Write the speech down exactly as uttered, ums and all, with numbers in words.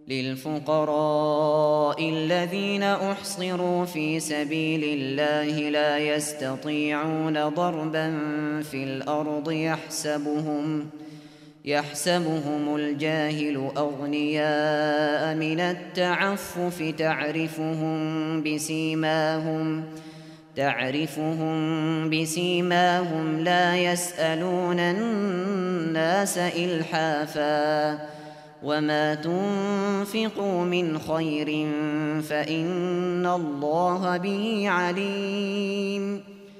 للفقراء الذين أحصروا في سبيل الله لا يستطيعون ضربا في الأرض يحسبهم يحسبهم الجاهل أغنياء من التعفف تعرفهم بسيماهم تعرفهم بسيماهم لا يسألون الناس إلحافا وما تنفقوا من خير فإن الله به عليم